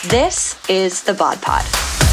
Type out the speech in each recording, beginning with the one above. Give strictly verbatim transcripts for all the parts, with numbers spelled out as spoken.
This is the Bod Pod.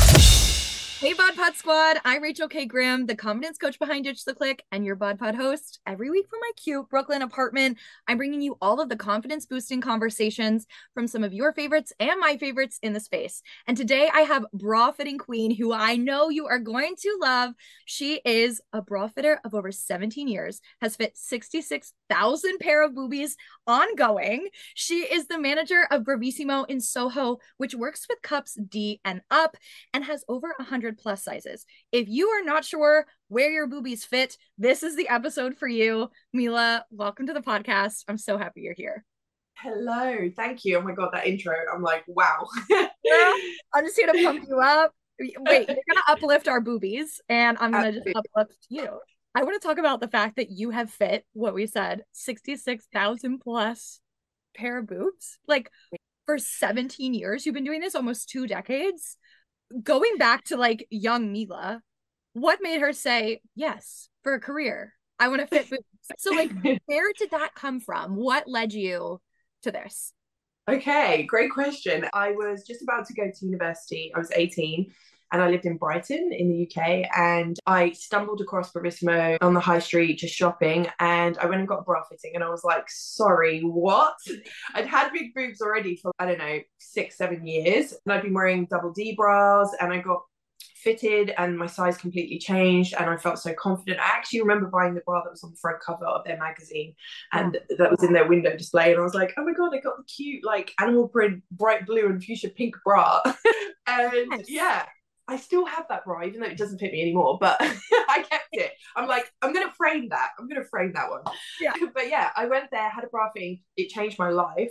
Hey Bod Pod Squad, I'm Rachel K. Grimm, the confidence coach behind Ditch the Click and your Bod Pod host. Every week from my cute Brooklyn apartment, I'm bringing you all of the confidence boosting conversations from some of your favorites and my favorites in the space. And today I have bra fitting queen who I know you are going to love. She is a bra fitter of over seventeen years, has fit sixty-six thousand pair of boobies ongoing. She is the manager of Bravissimo in Soho, which works with cups D and up and has over one hundred plus sizes. If you are not sure where your boobies fit, this is the episode for you. Mila, welcome to the podcast. I'm so happy you're here. Hello, thank you. Oh my God, that intro. I'm like, wow. Girl, I'm just here to pump you up. Wait, you're gonna uplift our boobies and I'm gonna Absolutely. just uplift you. I want to talk about the fact that you have fit what we said, sixty-six thousand plus pair of boobs. Like for seventeen years, you've been doing this, almost two decades. Going back to like young Mila, what made her say yes for a career? I want to fit boobs. So like, where did that come from? What led you to this? Okay, great question. I was just about to go to university. I was eighteen and I lived in Brighton in the U K, and I stumbled across Bravissimo on the high street just shopping, and I went and got a bra fitting and I was like, sorry, what? I'd had big boobs already for, I don't know, six, seven years, and I'd been wearing double D bras, and I got fitted and my size completely changed and I felt so confident. I actually remember buying the bra that was on the front cover of their magazine and oh. that was in their window display, and I was like, oh my God, I got the cute like animal print bright blue and fuchsia pink bra. And yes. yeah I still have that bra, even though it doesn't fit me anymore, but I kept it. I'm like, I'm going to frame that. I'm going to frame that one. Yeah. But yeah, I went there, had a bra fitting. It changed my life.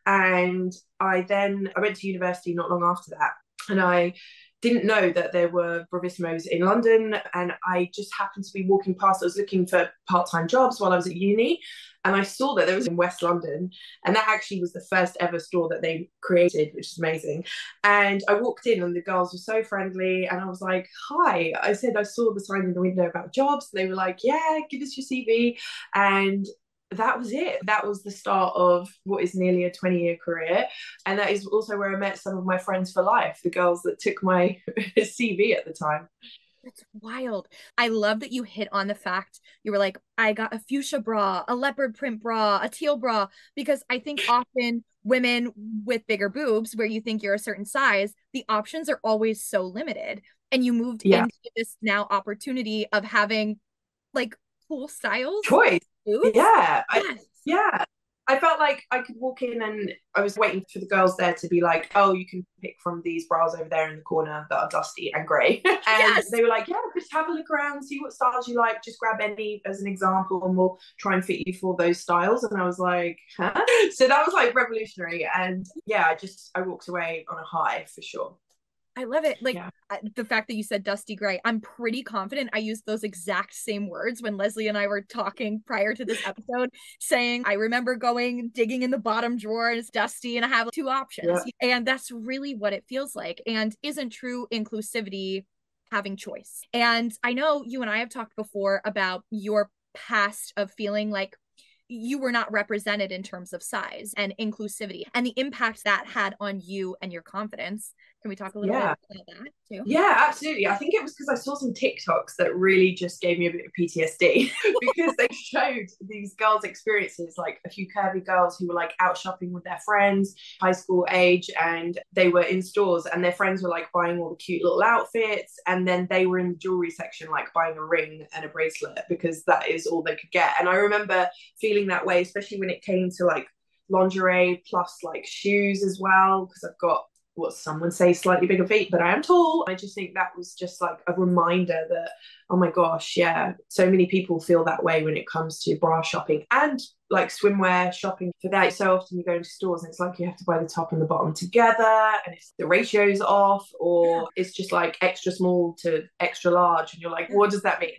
And I then, I went to university not long after that. And I didn't know that there were Bravissimos in London. And I just happened to be walking past. I was looking for part-time jobs while I was at uni. And I saw that there was in West London. And that actually was the first ever store that they created, which is amazing. And I walked in and the girls were so friendly. And I was like, hi. I said, I saw the sign in the window about jobs. And they were like, yeah, give us your C V. And that was it. That was the start of what is nearly a twenty year career. And that is also where I met some of my friends for life, the girls that took my C V at the time. That's wild. I love that you hit on the fact you were like, I got a fuchsia bra, a leopard print bra, a teal bra, because I think often women with bigger boobs, where you think you're a certain size, the options are always so limited. And you moved yeah. into this now opportunity of having like cool styles. Choice. Boobs? Yeah. Yes. I, yeah. I felt like I could walk in and I was waiting for the girls there to be like, oh, you can pick from these bras over there in the corner that are dusty and grey. And yes. they were like, yeah, just have a look around, see what styles you like, just grab any as an example and we'll try and fit you for those styles. And I was like, huh? So that was like revolutionary. And yeah, I just, I walked away on a high for sure. I love it. Like yeah. the fact that you said dusty gray, I'm pretty confident I used those exact same words when Leslie and I were talking prior to this episode, saying, I remember going, digging in the bottom drawer and it's dusty and I have two options. Yeah. And that's really what it feels like. And isn't true inclusivity having choice? And I know you and I have talked before about your past of feeling like you were not represented in terms of size and inclusivity and the impact that had on you and your confidence. Can we talk a little yeah. bit about that too? Yeah, absolutely. I think it was because I saw some TikToks that really just gave me a bit of P T S D because they showed these girls' experiences, like a few curvy girls who were like out shopping with their friends, high school age, and they were in stores and their friends were like buying all the cute little outfits, and then they were in the jewelry section like buying a ring and a bracelet because that is all they could get. And I remember feeling that way, especially when it came to like lingerie plus like shoes as well, because I've got what some would say slightly bigger feet, but I am tall. I just think that was just like a reminder that, oh my gosh, yeah, so many people feel that way when it comes to bra shopping and like swimwear shopping. For that, so often you go into stores and it's like you have to buy the top and the bottom together, and if the ratio's off, or it's just like extra small to extra large, and you're like, what does that mean?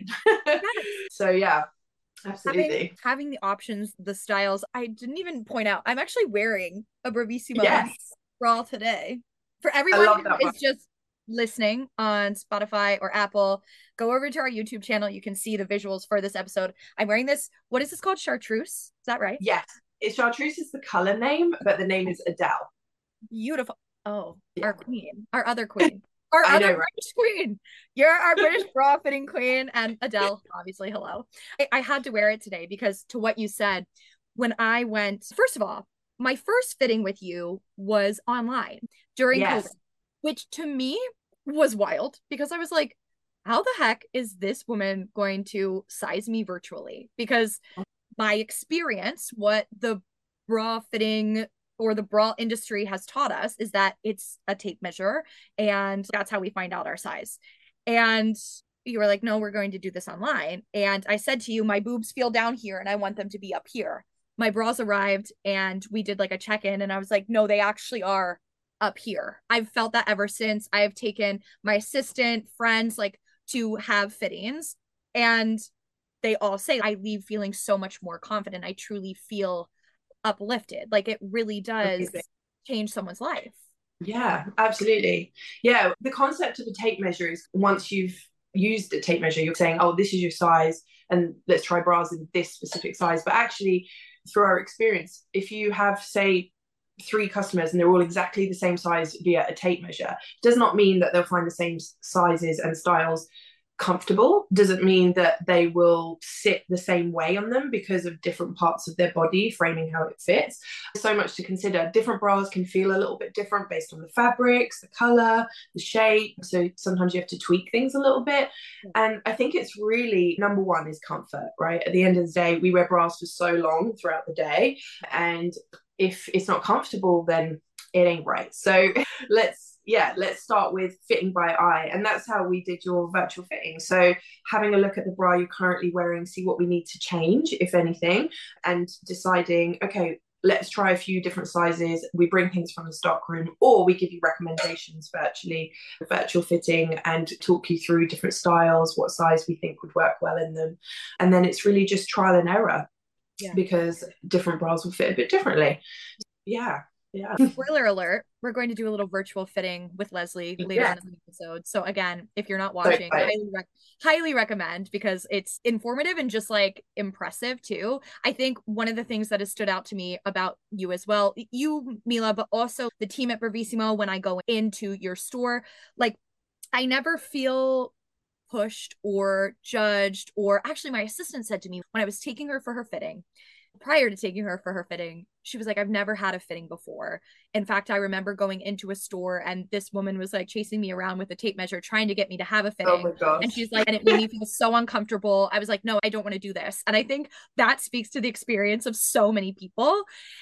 So yeah. Absolutely. Having, having the options, the styles. I didn't even point out, I'm actually wearing a Bravissimo yes. bra today. For everyone who is just listening on Spotify or Apple, go over to our YouTube channel. You can see the visuals for this episode. I'm wearing this. What is this called? Chartreuse? Is that right? Yes. It's Chartreuse is the color name, but the name is Adele. Beautiful. Oh, Yeah. our queen, our other queen, our I other know, right? British queen. You're our British bra fitting queen. And Adele, obviously, hello. I, I had to wear it today because to what you said, when I went, first of all, my first fitting with you was online during Yes. COVID, which to me was wild because I was like, how the heck is this woman going to size me virtually? Because my experience, what the bra fitting or the bra industry has taught us is that it's a tape measure and that's how we find out our size. And you were like, no, we're going to do this online. And I said to you, my boobs feel down here and I want them to be up here. My bras arrived and we did like a check-in and I was like, no, they actually are up here. I've felt that ever since. I have taken my assistant, friends, like to have fittings, and they all say I leave feeling so much more confident. I truly feel uplifted. Like it really does Amazing. change someone's life. Yeah, absolutely. Yeah, the concept of a tape measure is once you've used a tape measure, you're saying, oh, this is your size, and let's try bras in this specific size. But actually, through our experience, if you have, say, three customers and they're all exactly the same size via a tape measure, it does not mean that they'll find the same sizes and styles comfortable. Doesn't mean that they will sit the same way on them because of different parts of their body framing how it fits. So much to consider. Different bras can feel a little bit different based on the fabrics, the color, the shape, so sometimes you have to tweak things a little bit. And I think it's really, number one is comfort, right? At the end of the day, we wear bras for so long throughout the day, and if it's not comfortable, then it ain't right. So let's yeah, let's start with fitting by eye. And that's how we did your virtual fitting. So having a look at the bra you're currently wearing, see what we need to change, if anything, and deciding, okay, let's try a few different sizes. We bring things from the stock room, or we give you recommendations virtually, virtual fitting, and talk you through different styles, what size we think would work well in them. And then it's really just trial and error, yeah, because different bras will fit a bit differently. Yeah. Yeah. Spoiler alert, we're going to do a little virtual fitting with Leslie later yeah. on in the episode. So again, if you're not watching, so highly, rec- highly recommend, because it's informative and just like impressive too. I think one of the things that has stood out to me about you as well, you, Mila, but also the team at Bravissimo, when I go into your store, like I never feel pushed or judged. Or actually my assistant said to me when I was taking her for her fitting, prior to taking her for her fitting, she was like, I've never had a fitting before. In fact, I remember going into a store and this woman was like chasing me around with a tape measure, trying to get me to have a fitting. Oh my gosh. And she's like, and it made me feel so uncomfortable. I was like, no, I don't want to do this. And I think that speaks to the experience of so many people.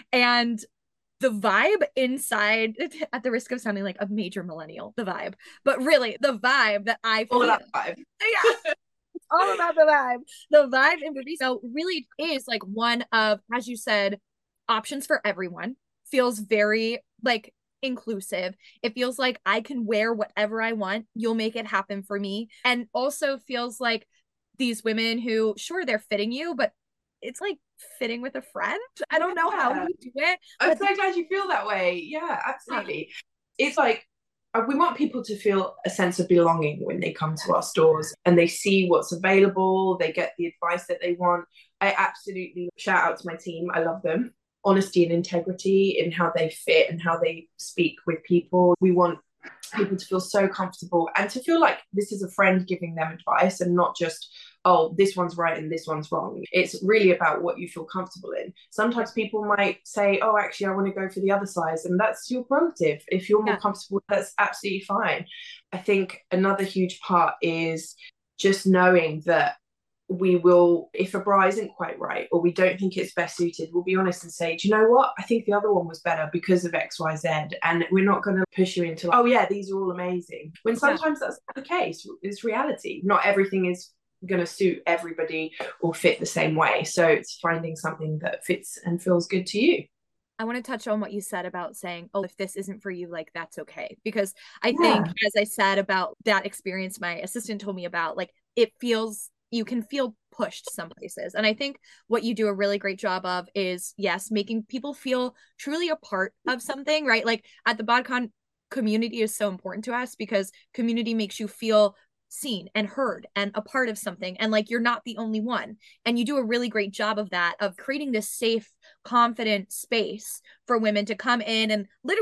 And the vibe inside, at the risk of sounding like a major millennial, the vibe, but really the vibe that I feel. All that vibe. Yeah. All about the vibe. The vibe in Bravissimo really is like one of, as you said, options for everyone. Feels very like inclusive. It feels like I can wear whatever I want. You'll make it happen for me. And also feels like these women who, sure, they're fitting you, but it's like fitting with a friend. I don't know yeah. how you do it. I'm so glad you feel that way. Yeah, absolutely. Yeah. It's like, we want people to feel a sense of belonging when they come to our stores and they see what's available, they get the advice that they want. I absolutely shout out to my team. I love them. Honesty and integrity in how they fit and how they speak with people. We want people to feel so comfortable and to feel like this is a friend giving them advice and not just, oh, this one's right and this one's wrong. It's really about what you feel comfortable in. Sometimes people might say, oh, actually, I want to go for the other size. And that's your prerogative. If you're more yeah. comfortable, that's absolutely fine. I think another huge part is just knowing that we will, if a bra isn't quite right or we don't think it's best suited, we'll be honest and say, do you know what? I think the other one was better because of X, Y, Z. And we're not going to push you into, like, oh yeah, these are all amazing. When sometimes yeah. that's not the case. It's reality. Not everything is going to suit everybody or fit the same way. So it's finding something that fits and feels good to you. I want to touch on what you said about saying, oh, if this isn't for you, like, that's okay. Because I yeah. think, as I said about that experience my assistant told me about, like, it feels, you can feel pushed some places. And I think what you do a really great job of is, yes, making people feel truly a part of something, right? Like at the BodCon, community is so important to us because community makes you feel seen and heard and a part of something, and like you're not the only one. And you do a really great job of that, of creating this safe, confident space for women to come in and literally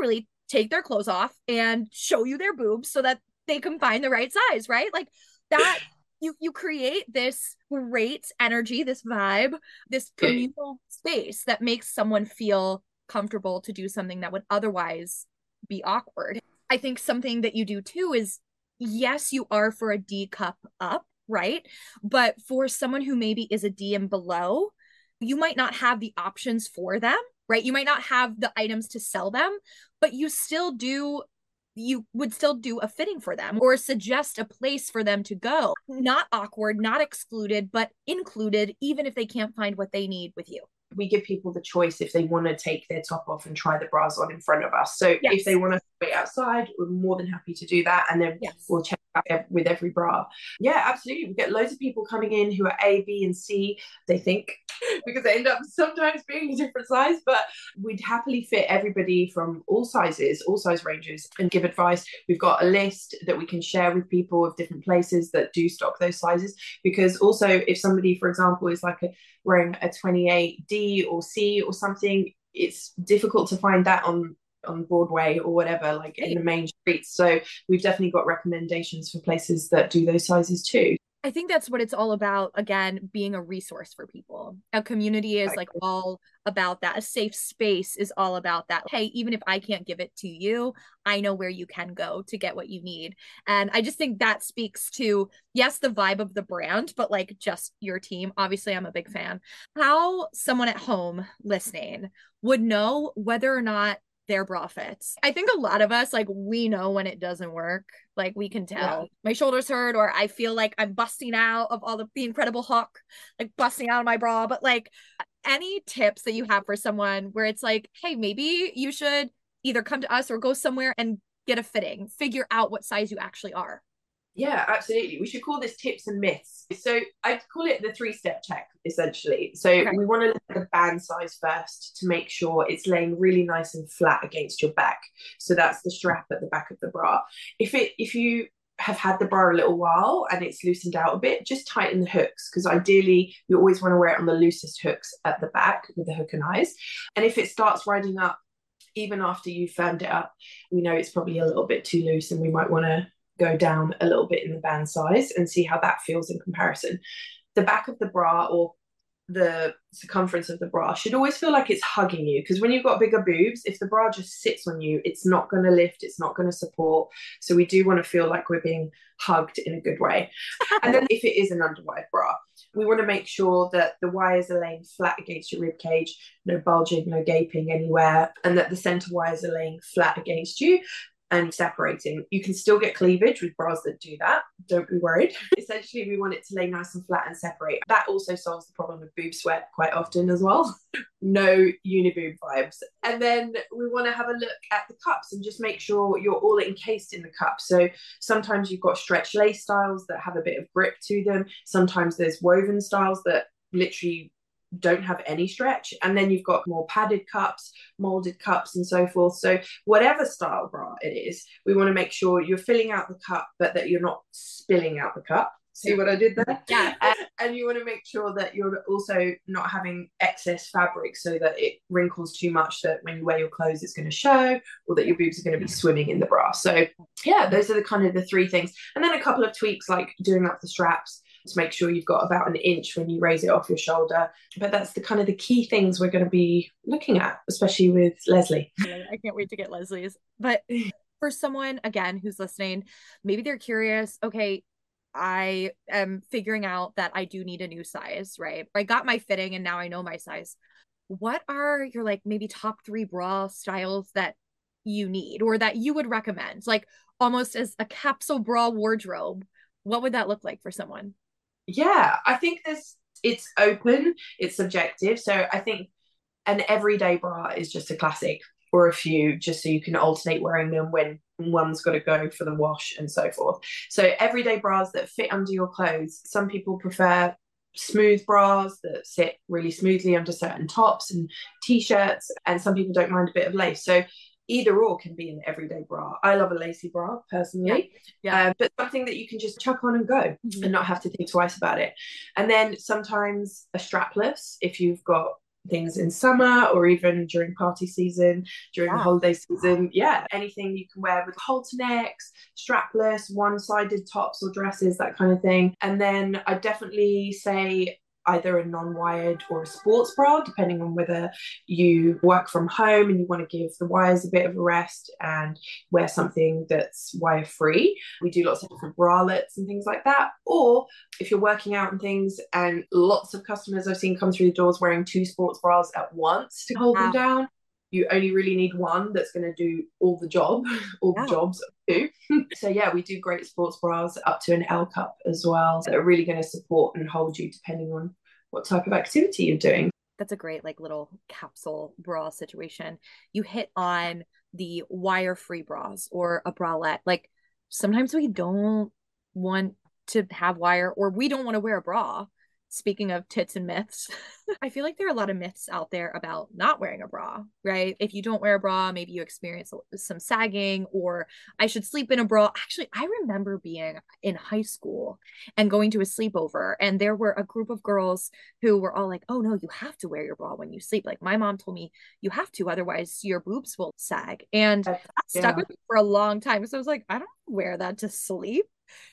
take their clothes off and show you their boobs so that they can find the right size, right? Like that, you you create this great energy, this vibe, this communal space that makes someone feel comfortable to do something that would otherwise be awkward. I think something that you do too is, yes, you are for a D cup up, right? But for someone who maybe is a D and below, you might not have the options for them, right? You might not have the items to sell them, but you still do, you would still do a fitting for them or suggest a place for them to go. Not awkward, not excluded, but included, even if they can't find what they need with you. We give people the choice if they want to take their top off and try the bras on in front of us. So yes. if they want to wait outside, we're more than happy to do that. And then yes. we'll check out with every bra. Yeah, absolutely. We get loads of people coming in who are A, B, and C, they think, because they end up sometimes being a different size, but we'd happily fit everybody from all sizes, all size ranges, and give advice. We've got a list that we can share with people of different places that do stock those sizes, because also if somebody, for example, is like a, wearing a twenty-eight D or C or something, it's difficult to find that on on Broadway or whatever, like in the main streets. So we've definitely got recommendations for places that do those sizes too. I think that's what it's all about. Again, being a resource for people. A community is like all about that. A safe space is all about that. Hey, even if I can't give it to you, I know where you can go to get what you need. And I just think that speaks to, yes, the vibe of the brand, but like just your team. Obviously, I'm a big fan. How someone at home listening would know whether or not their bra fits. I think a lot of us, like, we know when it doesn't work. Like, we can tell. Yeah. My shoulders hurt, or I feel like I'm busting out of all the, the Incredible Hulk, like busting out of my bra. But like, any tips that you have for someone where it's like, hey, maybe you should either come to us or go somewhere and get a fitting, figure out what size you actually are. Yeah, absolutely. We should call this tips and myths. So I'd call it the three-step check, essentially. So okay. we want to look at the band size first to make sure it's laying really nice and flat against your back. So that's the strap at the back of the bra. If it, if you have had the bra a little while and it's loosened out a bit, just tighten the hooks, because ideally you always want to wear it on the loosest hooks at the back with the hook and eyes. And if it starts riding up, even after you've firmed it up, we know it's probably a little bit too loose and we might want to go down a little bit in the band size and see how that feels in comparison. The back of the bra or the circumference of the bra should always feel like it's hugging you, because when you've got bigger boobs, if the bra just sits on you, it's not going to lift, it's not going to support. So we do want to feel like we're being hugged in a good way. And then if it is an underwire bra, we want to make sure that the wires are laying flat against your rib cage, no bulging, no gaping anywhere, and that the center wires are laying flat against you and separating. You can still get cleavage with bras that do that. Don't be worried. Essentially, we want it to lay nice and flat and separate. That also solves the problem with boob sweat quite often as well. No uniboob vibes. And then we want to have a look at the cups and just make sure you're all encased in the cup. So sometimes you've got stretch lace styles that have a bit of grip to them. Sometimes there's woven styles that literally don't have any stretch, and then you've got more padded cups, molded cups, and so forth. So whatever style bra it is, we want to make sure you're filling out the cup, but that you're not spilling out the cup. See what I did there? Yeah. And, and you want to make sure that you're also not having excess fabric so that it wrinkles too much that when you wear your clothes it's going to show, or that your boobs are going to be swimming in the bra. So yeah, those are the kind of the three things. And then a couple of tweaks like doing up the straps to make sure you've got about an inch when you raise it off your shoulder. But that's the kind of the key things we're going to be looking at, especially with Leslie. I can't wait to get Leslie's. But for someone, again, who's listening, maybe they're curious, okay, I am figuring out that I do need a new size, right? I got my fitting and now I know my size. What are your like maybe top three bra styles that you need or that you would recommend? Like almost as a capsule bra wardrobe, what would that look like for someone? Yeah, I think there's, it's open, it's subjective. So I think an everyday bra is just a classic, or a few, just so you can alternate wearing them when one's got to go for the wash and so forth. So everyday bras that fit under your clothes. Some people prefer smooth bras that sit really smoothly under certain tops and t-shirts, and some people don't mind a bit of lace. So either or can be an everyday bra. I love a lacy bra personally, yeah, yeah. Uh, but something that you can just chuck on and go mm-hmm. and not have to think twice about it. And then sometimes a strapless, if you've got things in summer or even during party season, during Yeah. the holiday season. Yeah, anything you can wear with halter necks, strapless, one-sided tops or dresses, that kind of thing. And then I definitely say either a non-wired or a sports bra, depending on whether you work from home and you want to give the wires a bit of a rest and wear something that's wire free. We do lots of different bralettes and things like that. Or if you're working out and things, and lots of customers I've seen come through the doors wearing two sports bras at once to hold wow. them down. You only really need one that's going to do all the job, all yeah. the jobs too. So yeah, we do great sports bras up to an L cup as well, that are really going to support and hold you depending on what type of activity you're doing. That's a great like little capsule bra situation. You hit on the wire-free bras or a bralette. Like sometimes we don't want to have wire, or we don't want to wear a bra. Speaking of tits and myths, I feel like there are a lot of myths out there about not wearing a bra, right? If you don't wear a bra, maybe you experience some sagging, or I should sleep in a bra. Actually, I remember being in high school and going to a sleepover, and there were a group of girls who were all like, oh no, you have to wear your bra when you sleep. Like my mom told me you have to, otherwise your boobs will sag. And that yeah. stuck with me for a long time. So I was like, I don't wear that to sleep.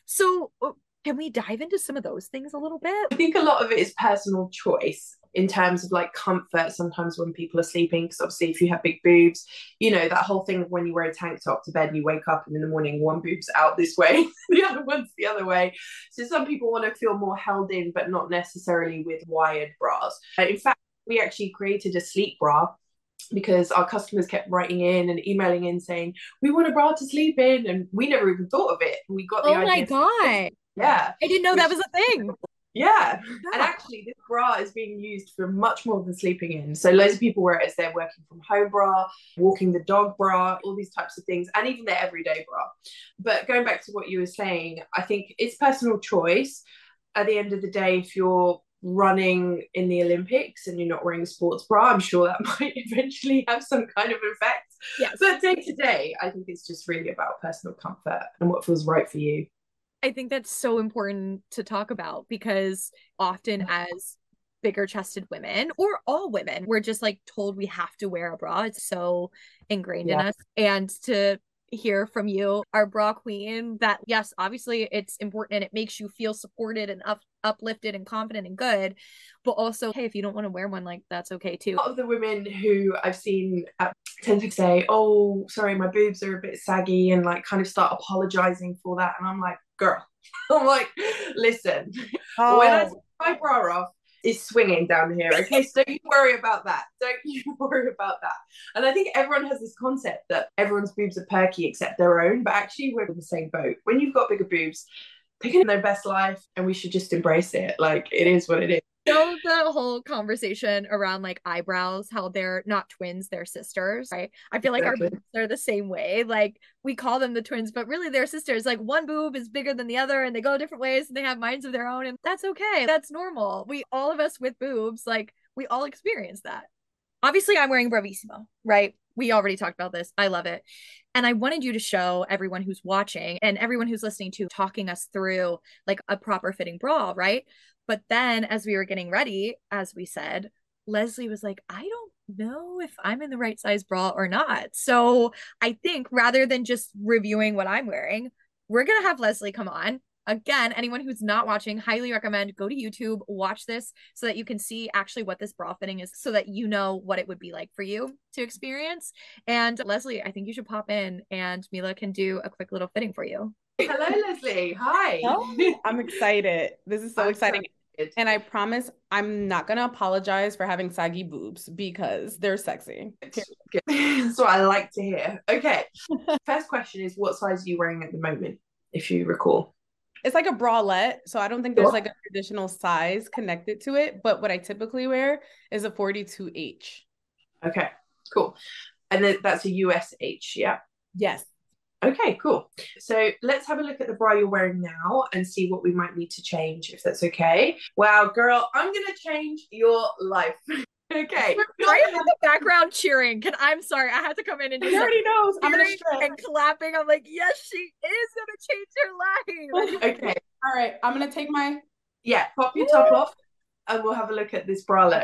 So can we dive into some of those things a little bit? I think a lot of it is personal choice in terms of like comfort. Sometimes when people are sleeping, because obviously if you have big boobs, you know, that whole thing of when you wear a tank top to bed and you wake up and in the morning one boob's out this way, the other one's the other way. So some people want to feel more held in, but not necessarily with wired bras. In fact, we actually created a sleep bra because our customers kept writing in and emailing in saying, we want a bra to sleep in, and we never even thought of it. We got the oh idea. Oh my God. Yeah. I didn't know Which, that was a thing. Yeah. yeah. And actually this bra is being used for much more than sleeping in. So loads of people wear it as their working from home bra, walking the dog bra, all these types of things, and even their everyday bra. But going back to what you were saying, I think it's personal choice. At the end of the day, if you're running in the Olympics and you're not wearing a sports bra, I'm sure that might eventually have some kind of effect. Yes. But day to day, I think it's just really about personal comfort and what feels right for you. I think that's so important to talk about, because often as bigger chested women, or all women, we're just like told we have to wear a bra. It's so ingrained yeah. in us. And to hear from you, our bra queen, that yes, obviously it's important and it makes you feel supported and up uplifted and confident and good, but also, hey, if you don't want to wear one, like that's okay too. A lot of the women who I've seen uh, tend to say, oh, sorry, my boobs are a bit saggy, and like kind of start apologizing for that. And I'm like, girl, I'm like, listen, oh. when I take my bra off, it's swinging down here, okay? So don't you worry about that. Don't you worry about that. And I think everyone has this concept that everyone's boobs are perky except their own, but actually we're in the same boat. When you've got bigger boobs, they're going to their best life, and we should just embrace it. Like, it is what it is. So the whole conversation around like eyebrows, how they're not twins, they're sisters, right? I feel like exactly. our boobs are the same way. Like we call them the twins, but really they're sisters. Like one boob is bigger than the other, and they go different ways, and they have minds of their own, and that's okay. That's normal. We, all of us with boobs, like we all experience that. Obviously I'm wearing Bravissimo, right? We already talked about this. I love it. And I wanted you to show everyone who's watching and everyone who's listening to, talking us through like a proper fitting bra, right? But then as we were getting ready, as we said, Leslie was like, I don't know if I'm in the right size bra or not. So I think rather than just reviewing what I'm wearing, we're going to have Leslie come on. Again, anyone who's not watching, highly recommend go to YouTube, watch this so that you can see actually what this bra fitting is, so that you know what it would be like for you to experience. And Leslie, I think you should pop in and Mila can do a quick little fitting for you. Hello, Leslie. Hi. Oh, I'm excited. This is so I'm exciting. Excited. And I promise I'm not going to apologize for having saggy boobs because they're sexy. Good. That's what I like to hear. Okay. First question is, what size are you wearing at the moment, if you recall? It's like a bralette, so I don't think there's like a traditional size connected to it, but what I typically wear is a forty-two H. Okay, cool. And then that's a U S H, yeah? Yes. Okay, cool. So let's have a look at the bra you're wearing now and see what we might need to change, if that's okay. Wow, girl, I'm going to change your life. Okay. Why are you in the background cheering? Can I'm sorry, I had to come in and just he already knows. I'm gonna stress and clapping. I'm like, yes, she is gonna change your life. Okay. All right. I'm gonna take my yeah, pop your top off and we'll have a look at this bralette.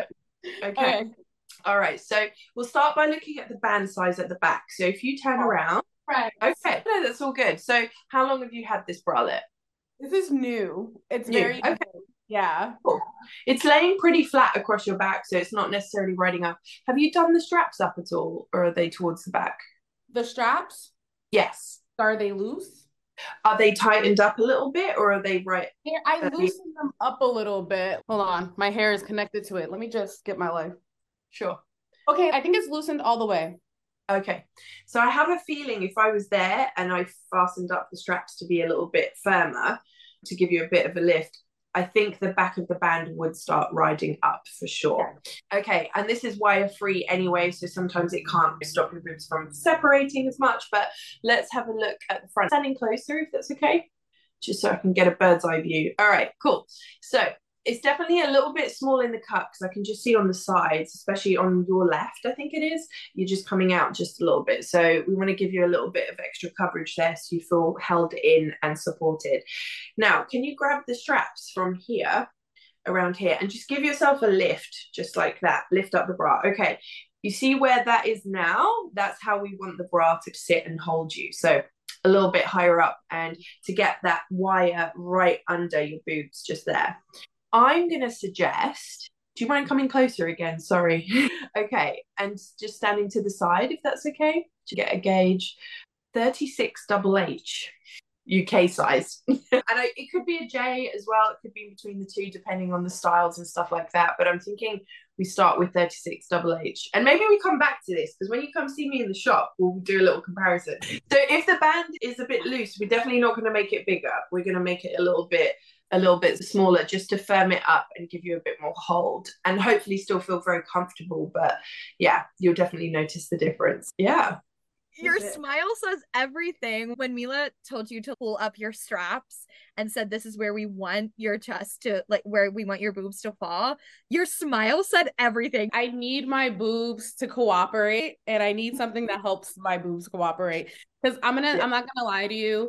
Okay. Okay. All right. So we'll start by looking at the band size at the back. So if you turn Oh, around. right. Okay. No, that's all good. So how long have you had this bralette? This is new. It's New. very Okay. new. Yeah. Cool. It's laying pretty flat across your back, so it's not necessarily riding up. Have you done the straps up at all, or are they towards the back? The straps, Yes. are they loose? Are they tightened up a little bit, or are they right? Here, I uh, loosened them up a little bit. Hold on. My hair is connected to it. Let me just get my life. Sure. Okay, I think it's loosened all the way. Okay. So I have a feeling if I was there and I fastened up the straps to be a little bit firmer to give you a bit of a lift, I think the back of the band would start riding up for sure. Yeah. Okay, and this is wire free anyway, so sometimes it can't stop your boobs from separating as much, but let's have a look at the front. Standing closer, if that's okay, just so I can get a bird's eye view. All right, cool. So it's definitely a little bit small in the cut because I can just see on the sides, especially on your left, I think it is, you're just coming out just a little bit. So we want to give you a little bit of extra coverage there so you feel held in and supported. Now, can you grab the straps from here, around here, and just give yourself a lift, just like that. Lift up the bra. Okay, you see where that is now? That's how we want the bra to sit and hold you. So a little bit higher up, and to get that wire right under your boobs, just there. I'm going to suggest, do you mind coming closer again? Sorry. Okay. And just standing to the side, if that's okay, to get a gauge. thirty-six double H, U K size. And I, it could be a J as well. It could be between the two, depending on the styles and stuff like that. But I'm thinking we start with thirty-six double H. And maybe we come back to this, because when you come see me in the shop, we'll do a little comparison. So if the band is a bit loose, we're definitely not going to make it bigger. We're going to make it a little bit a little bit smaller, just to firm it up and give you a bit more hold, and hopefully still feel very comfortable. But yeah, you'll definitely notice the difference. Yeah. Your smile says everything. When Mila told you to pull up your straps and said this is where we want your chest to, like, where we want your boobs to fall, your smile said everything. I need my boobs to cooperate, and I need something that helps my boobs cooperate. Because I'm gonna, yeah. I'm not gonna lie to you,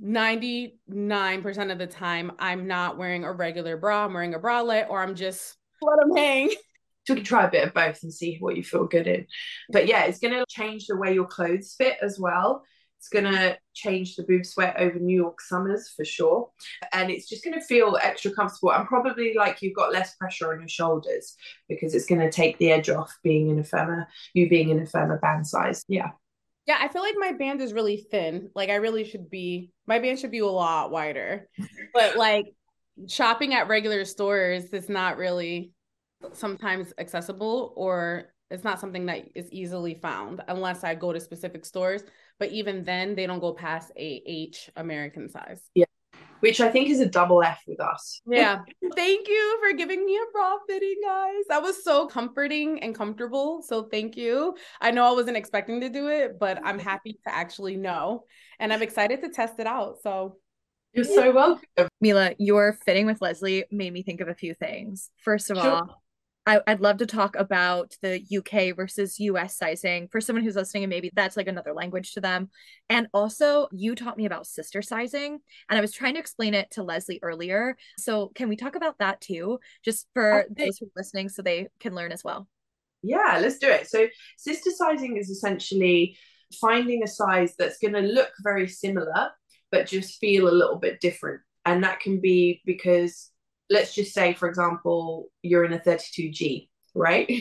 ninety-nine percent of the time I'm not wearing a regular bra. I'm wearing a bralette, or I'm just let them hang. So we can try a bit of both and see what you feel good in. But yeah, it's going to change the way your clothes fit as well. It's going to change the boob sweat over New York summers for sure. And it's just going to feel extra comfortable. And probably like you've got less pressure on your shoulders, because it's going to take the edge off being in a firmer, you being in a firmer band size. Yeah. Yeah, I feel like my band is really thin. Like I really should be, my band should be a lot wider. But like shopping at regular stores, it's not really sometimes accessible, or it's not something that is easily found unless I go to specific stores. But even then, they don't go past a H American size. Yeah, which I think is a double F with us. Yeah. Thank you for giving me a bra fitting, guys. That was so comforting and comfortable. So thank you. I know I wasn't expecting to do it, but I'm happy to actually know. And I'm excited to test it out. So you're so welcome. Mila, your fitting with Leslie made me think of a few things. First of sure. all, I, I'd love to talk about the U K versus U S sizing for someone who's listening, and maybe that's like another language to them. And also, you taught me about sister sizing, and I was trying to explain it to Leslie earlier. So can we talk about that too, just for okay. those who are listening so they can learn as well? Yeah, let's do it. So sister sizing is essentially finding a size that's going to look very similar, but just feel a little bit different. And that can be because, let's just say, for example, you're in a thirty-two G, right?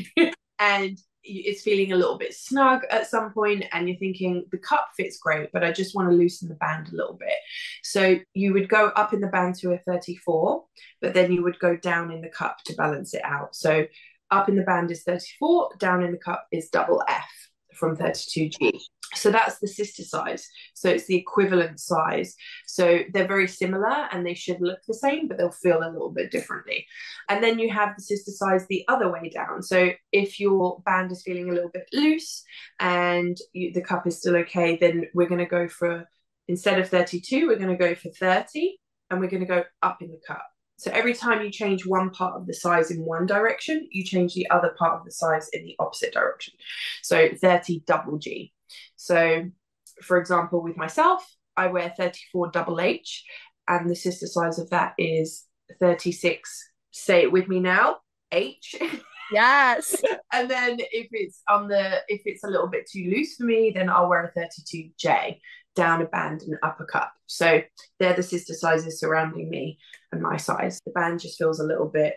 And it's feeling a little bit snug at some point, and you're thinking the cup fits great, but I just want to loosen the band a little bit. So you would go up in the band to a thirty-four, but then you would go down in the cup to balance it out. So up in the band is thirty-four, down in the cup is double F from thirty-two G. So that's the sister size. So it's the equivalent size. So they're very similar and they should look the same, but they'll feel a little bit differently. And then you have the sister size the other way down. So if your band is feeling a little bit loose and you, the cup is still okay, then we're going to go for, instead of thirty-two, we're going to go for thirty, and we're going to go up in the cup. So every time you change one part of the size in one direction, you change the other part of the size in the opposite direction. So thirty double G. So for example, with myself, I wear thirty-four double H, and the sister size of that is thirty-six, say it with me now, H. Yes. And then if it's on the, if it's a little bit too loose for me, then I'll wear a thirty-two J, down a band and up a cup. So they're the sister sizes surrounding me and my size. The band just feels a little bit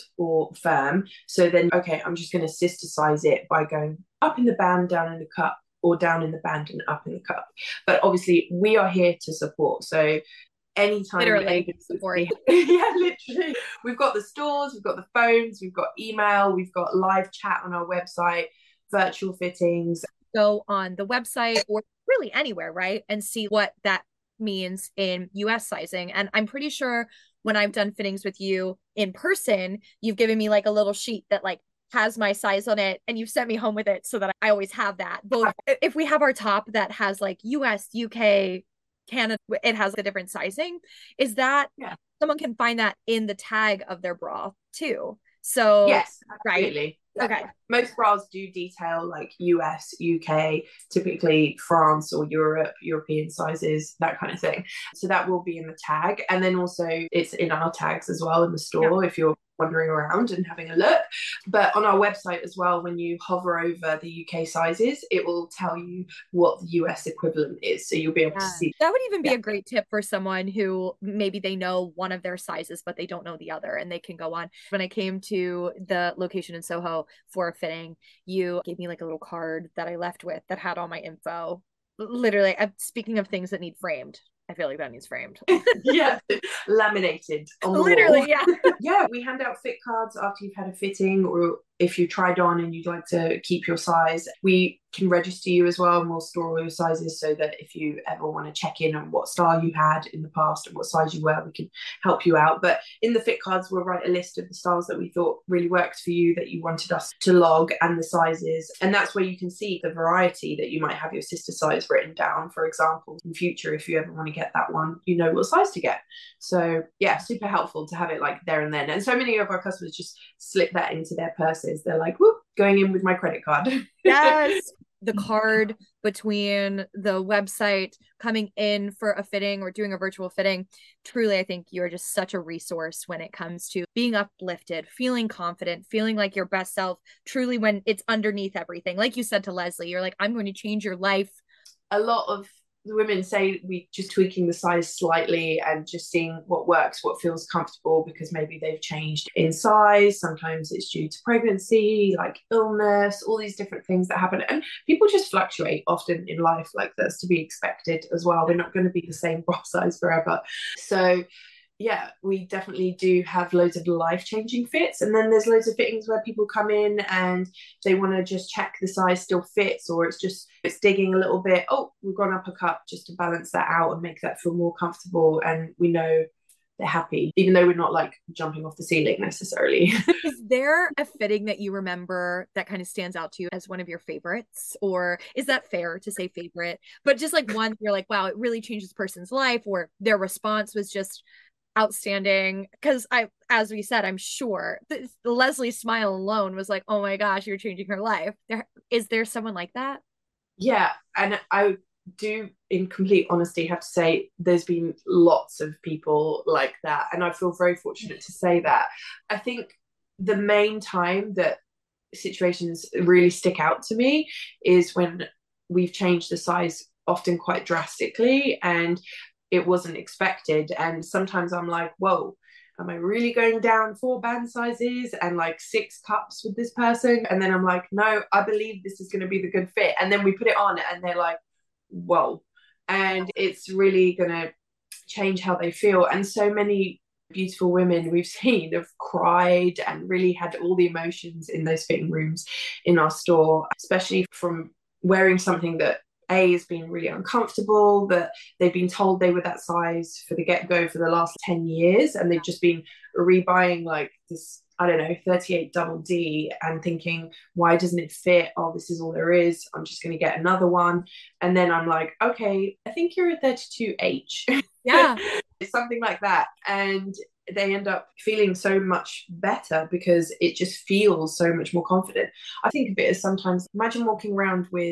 or firm. So then, okay, I'm just going to sister size it by going up in the band, down in the cup, or down in the band and up in the cup. But obviously we are here to support. So anytime, literally support. Yeah, literally. We've got the stores, we've got the phones, we've got email, we've got live chat on our website, virtual fittings. Go on the website or really anywhere, right? And see what that means in U S sizing. And I'm pretty sure when I've done fittings with you in person, you've given me like a little sheet that like has my size on it and you've sent me home with it so that I always have that. Both if we have our top that has like U S, U K, Canada, it has a different sizing. Is that yeah. someone can find that in the tag of their bra too? So yes, absolutely. Right? Okay. Most bras do detail like U S, U K, typically France or Europe, European sizes, that kind of thing. So that will be in the tag. And then also it's in our tags as well in the store, yeah, if you're wandering around and having a look. But on our website as well, when you hover over the U K sizes, it will tell you what the U S equivalent is. So you'll be able yeah. to see. That would even be yeah. a great tip for someone who maybe they know one of their sizes, but they don't know the other, and they can go on. When I came to the location in Soho for a fitting, you gave me like a little card that I left with that had all my info. Literally, I'm speaking of things that need framed. I feel like that needs framed. Yeah, laminated on the Literally, wall. yeah. Yeah, we hand out fit cards after you've had a fitting, or if you tried on and you'd like to keep your size, we can register you as well, and we'll store all your sizes so that if you ever want to check in on what style you had in the past and what size you wear, we can help you out. But in the fit cards, we'll write a list of the styles that we thought really worked for you, that you wanted us to log, and the sizes. And that's where you can see the variety that you might have your sister size written down, for example. In future, if you ever want to get that one, you know what size to get. So yeah, super helpful to have it like there and then. And so many of our customers just slip that into their purses. They're like, whoop, going in with my credit card. Yes. The card between the website, coming in for a fitting or doing a virtual fitting. Truly, I think you're just such a resource when it comes to being uplifted, feeling confident, feeling like your best self, truly when it's underneath everything. Like you said to Leslie, you're like, I'm going to change your life. A lot of the women say we just tweaking the size slightly and just seeing what works, what feels comfortable, because maybe they've changed in size. Sometimes it's due to pregnancy, like illness, all these different things that happen. And people just fluctuate often in life, like that's to be expected as well. We're not going to be the same bra size forever. So yeah, we definitely do have loads of life-changing fits. And then there's loads of fittings where people come in and they want to just check the size still fits, or it's just, it's digging a little bit. Oh, we've gone up a cup just to balance that out and make that feel more comfortable. And we know they're happy, even though we're not like jumping off the ceiling necessarily. Is there a fitting that you remember that kind of stands out to you as one of your favorites? Or is that fair to say favorite? But just like one, you're like, wow, it really changed this person's life, or their response was just outstanding. Because I, as we said, I'm sure th- Leslie's smile alone was like, oh my gosh, you're changing her life. There is there someone like that? Yeah, and I do, in complete honesty, have to say there's been lots of people like that, and I feel very fortunate to say that. I think the main time that situations really stick out to me is when we've changed the size, often quite drastically, and it wasn't expected. And sometimes I'm like, whoa, am I really going down four band sizes and like six cups with this person? And then I'm like, no, I believe this is going to be the good fit. And then we put it on and they're like, whoa. And it's really going to change how they feel. And so many beautiful women we've seen have cried and really had all the emotions in those fitting rooms in our store, especially from wearing something that A, has been really uncomfortable, that they've been told they were that size for the get-go for the last ten years, and they've just been rebuying like this, I don't know, thirty-eight double D and thinking, why doesn't it fit? Oh, this is all there is. I'm just going to get another one. And then I'm like, okay, I think you're a thirty-two H. Yeah. It's something like that. And they end up feeling so much better because it just feels so much more confident. I think of it as sometimes, imagine walking around with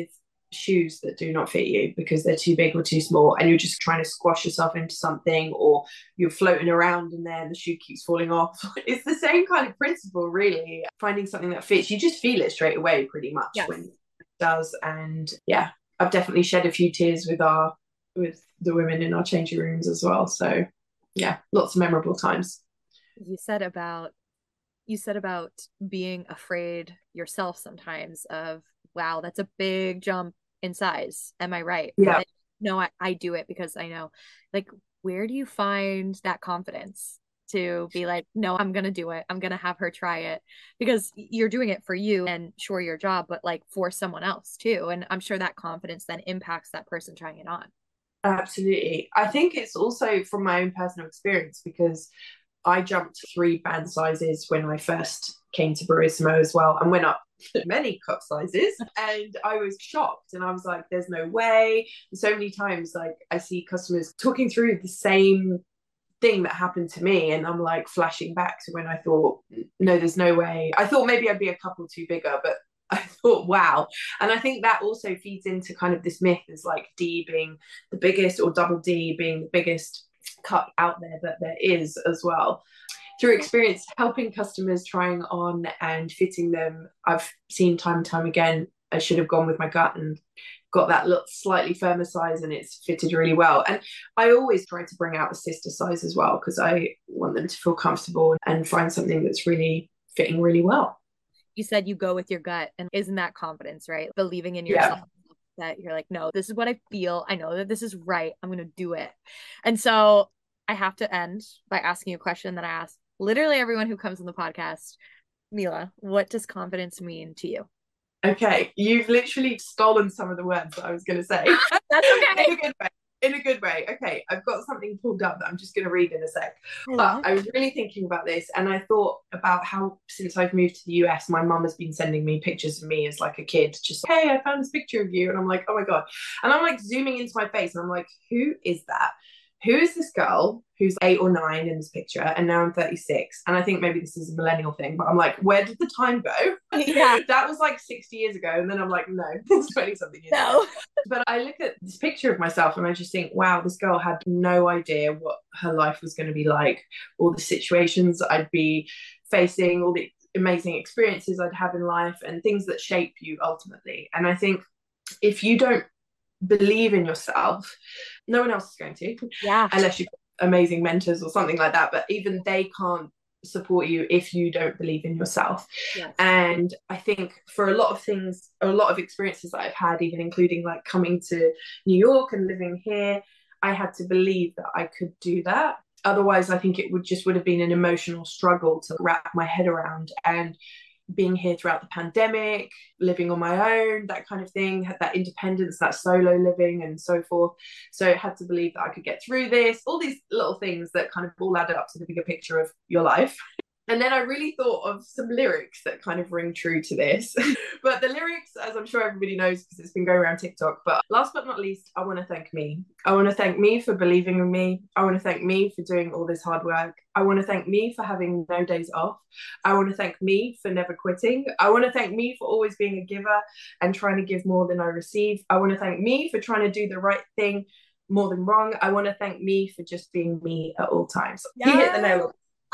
shoes that do not fit you because they're too big or too small, and you're just trying to squash yourself into something, or you're floating around in there and the shoe keeps falling off. It's the same kind of principle, really. Finding something that fits, you just feel it straight away pretty much. Yes. When it does. And yeah, I've definitely shed a few tears with our with the women in our changing rooms as well. So yeah, lots of memorable times. You said about you said about being afraid yourself sometimes of, wow, that's a big jump in size. Am I right? Yeah. But no, I, I do it because I know, like, where do you find that confidence to be like, no, I'm going to do it. I'm going to have her try it, because you're doing it for you and sure your job, but like for someone else too. And I'm sure that confidence then impacts that person trying it on. Absolutely. I think it's also from my own personal experience, because I jumped three band sizes when I first came to Barissimo as well, and went up many cup sizes, and I was shocked, and I was like, there's no way. And so many times, like, I see customers talking through the same thing that happened to me, and I'm like flashing back to when I thought, no, there's no way. I thought maybe I'd be a couple too bigger, but I thought, wow. And I think that also feeds into kind of this myth is like D being the biggest, or double D being the biggest cup out there that there is as well. Through experience helping customers trying on and fitting them, I've seen time and time again, I should have gone with my gut and got that little slightly firmer size, and it's fitted really well. And I always try to bring out a sister size as well, because I want them to feel comfortable and find something that's really fitting really well. You said you go with your gut, and isn't that confidence, right? Believing in yourself. Yeah. That you're like, no, this is what I feel. I know that this is right. I'm going to do it. And so I have to end by asking you a question that I ask literally everyone who comes on the podcast. Mila, what does confidence mean to you? Okay, you've literally stolen some of the words that I was going to say. That's okay. In a good way. In a good way. Okay, I've got something pulled up that I'm just going to read in a sec. But I was really thinking about this, and I thought about how since I've moved to the U S, my mum has been sending me pictures of me as like a kid, just, hey, I found this picture of you. And I'm like, oh my God. And I'm like zooming into my face, and I'm like, who is that? Who is this girl who's eight or nine in this picture? And now I'm thirty-six. And I think maybe this is a millennial thing, but I'm like, where did the time go? Yeah. That was like sixty years ago. And then I'm like, no, it's twenty something years no. ago. But I look at this picture of myself, and I just think, wow, this girl had no idea what her life was going to be like, all the situations I'd be facing, all the amazing experiences I'd have in life, and things that shape you ultimately. And I think if you don't believe in yourself, no one else is going to, yeah, unless you've got amazing mentors or something like that, but even they can't support you if you don't believe in yourself. Yes. And I think for a lot of things, a lot of experiences that I've had, even including like coming to New York and living here, I had to believe that I could do that. Otherwise, I think it would just would have been an emotional struggle to wrap my head around. And being here throughout the pandemic, living on my own, that kind of thing, had that independence, that solo living and so forth. So I had to believe that I could get through this, all these little things that kind of all added up to the bigger picture of your life. And then I really thought of some lyrics that kind of ring true to this. But the lyrics, as I'm sure everybody knows because it's been going around TikTok, but last but not least, I want to thank me. I want to thank me for believing in me. I want to thank me for doing all this hard work. I want to thank me for having no days off. I want to thank me for never quitting. I want to thank me for always being a giver and trying to give more than I receive. I want to thank me for trying to do the right thing more than wrong. I want to thank me for just being me at all times. Yes. You hit the nail on.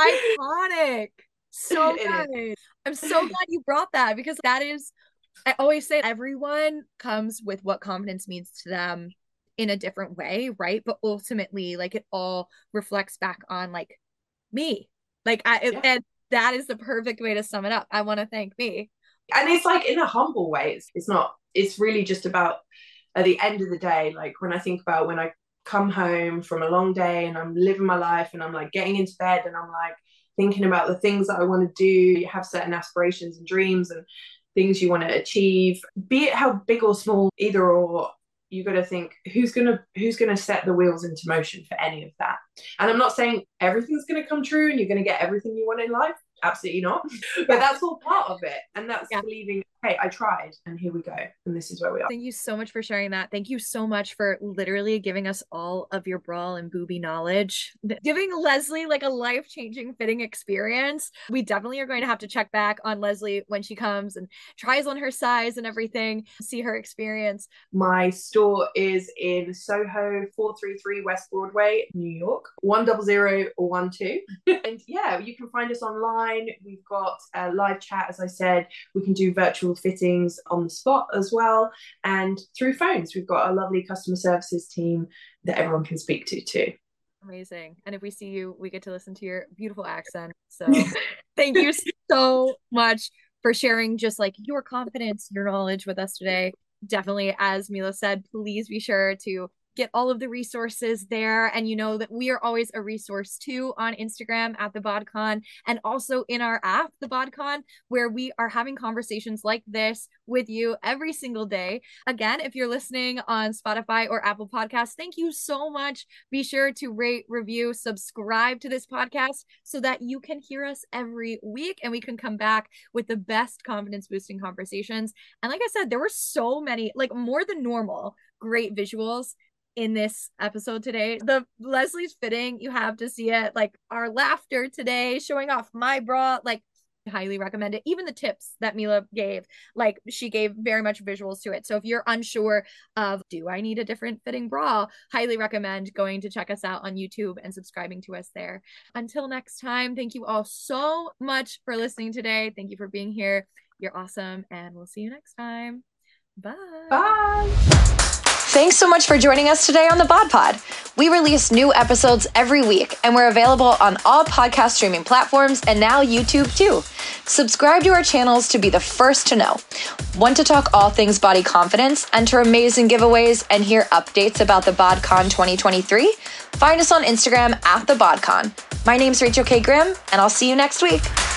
Iconic. So good. I'm so glad you brought that, because that is, I always say everyone comes with what confidence means to them in a different way, right? But ultimately, like, it all reflects back on like me. Like I yeah. and that is the perfect way to sum it up. I want to thank me. And it's like in a humble way. It's it's not, it's really just about at the end of the day, like when I think about when I come home from a long day and I'm living my life and I'm like getting into bed and I'm like thinking about the things that I want to do. You have certain aspirations and dreams and things you want to achieve, be it how big or small, either or. You got to think who's gonna who's gonna set the wheels into motion for any of that. And I'm not saying everything's gonna come true and you're gonna get everything you want in life. Absolutely not. But that's all part of it. And that's yeah. believing hey, I tried and here we go. And this is where we are. Thank you so much for sharing that. Thank you so much for literally giving us all of your bra and booby knowledge, giving Leslie like a life-changing fitting experience. We definitely are going to have to check back on Leslie when she comes and tries on her size and everything, see her experience. My store is in Soho, four thirty-three West Broadway, New York, one zero zero one two. And yeah, you can find us online. We've got a live chat, as I said. We can do virtual fittings on the spot as well. And through phones, we've got a lovely customer services team that everyone can speak to too. Amazing. And if we see you, we get to listen to your beautiful accent. So thank you so much for sharing just like your confidence, your knowledge with us today. Definitely, as Mila said, please be sure to get all of the resources there. And you know that we are always a resource too on Instagram at the BodCon, and also in our app, the BodCon, where we are having conversations like this with you every single day. Again, if you're listening on Spotify or Apple Podcasts, thank you so much. Be sure to rate, review, subscribe to this podcast so that you can hear us every week and we can come back with the best confidence boosting conversations. And like I said, there were so many, like more than normal, great visuals in this episode today. The Leslie's fitting, you have to see it. Like our laughter today, showing off my bra, like I highly recommend it. Even the tips that Mila gave, like she gave very much visuals to it. So if you're unsure of, do I need a different fitting bra? Highly recommend going to check us out on YouTube and subscribing to us there. Until next time, thank you all so much for listening today. Thank you for being here. You're awesome. And we'll see you next time. Bye. Bye. Thanks so much for joining us today on the Bod Pod. We release new episodes every week, and we're available on all podcast streaming platforms and now YouTube too. Subscribe to our channels to be the first to know. Want to talk all things body confidence, enter amazing giveaways, and hear updates about the BodCon twenty twenty-three? Find us on Instagram at the BodCon. My name's Rachel K. Grimm, and I'll see you next week.